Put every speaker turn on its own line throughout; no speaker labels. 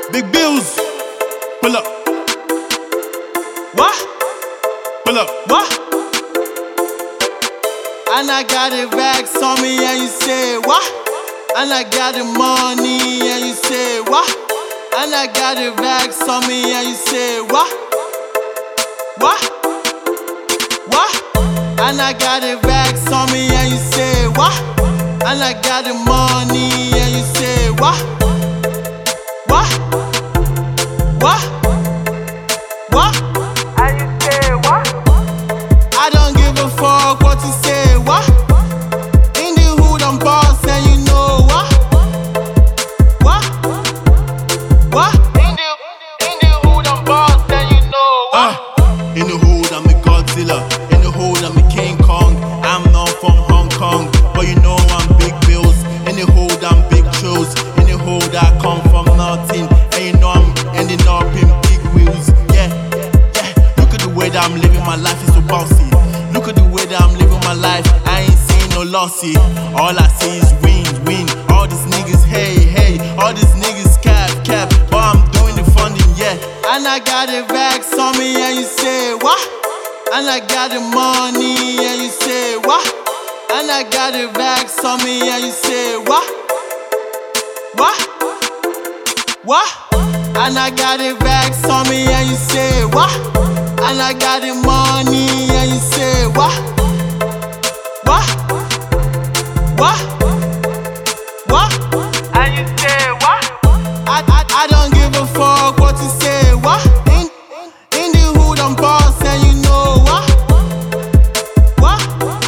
Big bills. Pull up. What? Pull up. What? And I got the racks on me and you say what? And I got the money and you say what? And I got the racks on me and you say what? What? What? And I got the racks on me and you say what? And I got the money and you say what? What? What? What?
And you say what?
I don't give a fuck what you say, what? In the hood I'm boss and you know what? What? What? In the hood I'm boss and you know what?
In the hood I'm a Godzilla. In the hood I'm a King Kong. I'm not from Hong Kong, but you know I'm big bills. In the hood I'm big shows. In the hood I come from nothing, and you know I'm ending up in big wheels. Yeah, yeah. Look at the way that I'm living my life, is so bossy. Look at the way that I'm living my life, I ain't seeing no lossy. All I see is win, win. All these niggas, hey, hey. All these niggas cap, but I'm doing the funding, yeah.
And I got the racks on me and you say what? And I got the money and you say what? And I got the racks on me and you say what? What? What? And I got the racks on me and you say what? And I got the money and you say what? What? What? What?
And you say what?
I don't give a fuck what you say, what? In the hood I'm boss and you know what? What?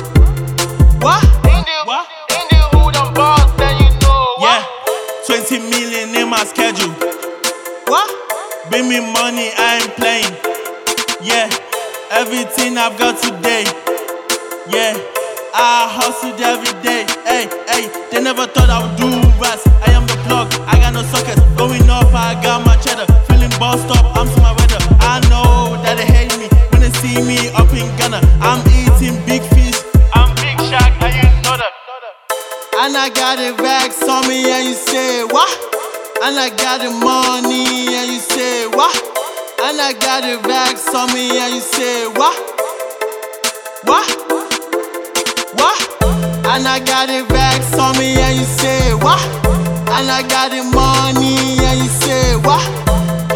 What?
In the hood I'm boss and you know what?
Yeah, 20 million in my schedule.
What?
Bring me money, I ain't playing. Yeah, everything I've got today. Yeah, I hustled every day. Hey, hey, they never thought I would do rats. I am the plug, I got no sockets. Going up, I got my cheddar. Feeling bossed up, I'm to my weather. I know that they hate me when they see me up in Ghana. I'm eating big fish, I'm Big Shaq, and you know that.
And I got the racks on me and you say what? And I got the money and you say what? And I got the racks on me and you say what? What? What? And I got the racks on me and you say what? And I got the money and you say what?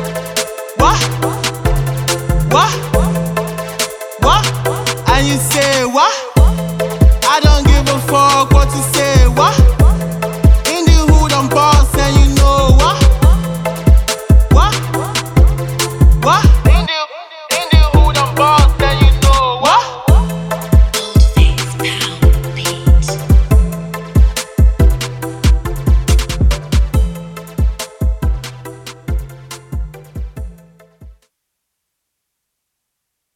What? What? What? And you say